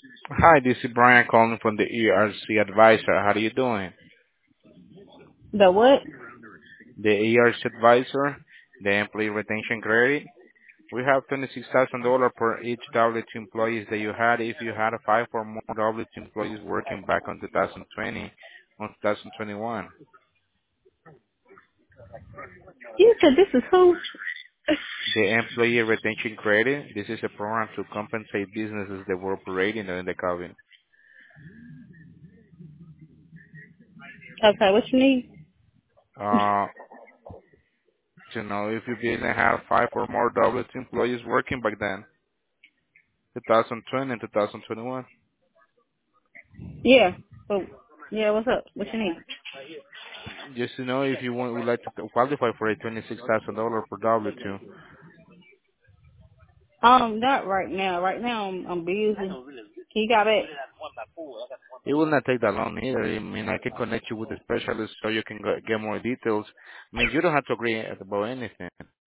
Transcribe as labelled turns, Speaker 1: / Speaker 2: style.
Speaker 1: Hi, this is Brian calling from the ERC Advisor. How are you doing?
Speaker 2: The what?
Speaker 1: The ERC Advisor, the Employee Retention Credit. We have $26,000 per each W-2 employees that you had if you had five or more W-2 employees working back on 2020 on 2021.
Speaker 2: You said this is who?
Speaker 1: The Employee Retention Credit, this is a program to compensate businesses that were operating during the COVID.
Speaker 2: Okay, what you need?
Speaker 1: Uh, if you didn't have five or more W-2 employees working back then, 2020 and 2021.
Speaker 2: Yeah. Oh, yeah, what's up? What you need?
Speaker 1: Just to know if you would like to qualify for a $26,000 per W-2.
Speaker 2: Not right now. Right now I'm busy. He got it.
Speaker 1: It will not take that long either. I mean, I can connect you with a specialist so you can get more details. I mean, you don't have to agree about anything.